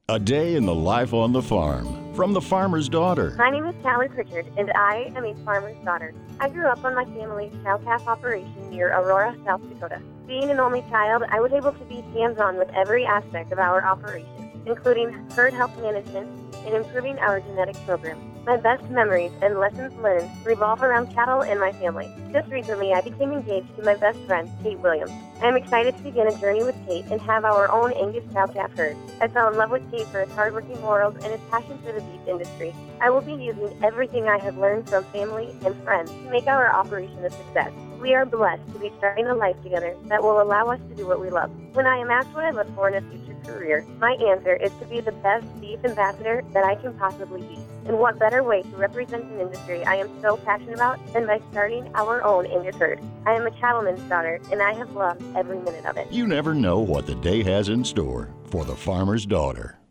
A day in the life on the farm from the farmer's daughter. My name is Callie Pritchard, and I am a farmer's daughter. I grew up on my family's cow-calf operation near Aurora, South Dakota. Being an only child, I was able to be hands-on with every aspect of our operation, including herd health management and improving our genetic program. My best memories and lessons learned revolve around cattle and my family. Just recently, I became engaged to my best friend, Kate Williams. I am excited to begin a journey with Kate and have our own Angus cow-calf herd. I fell in love with Kate for his hardworking morals and his passion for the beef industry. I will be using everything I have learned from family and friends to make our operation a success. We are blessed to be starting a life together that will allow us to do what we love. When I am asked what I look for in a future career, my answer is to be the best beef ambassador that I can possibly be. And what better way to represent an industry I am so passionate about than by starting our own Angus herd. I am a cattleman's daughter, and I have loved every minute of it. You never know what the day has in store for the farmer's daughter.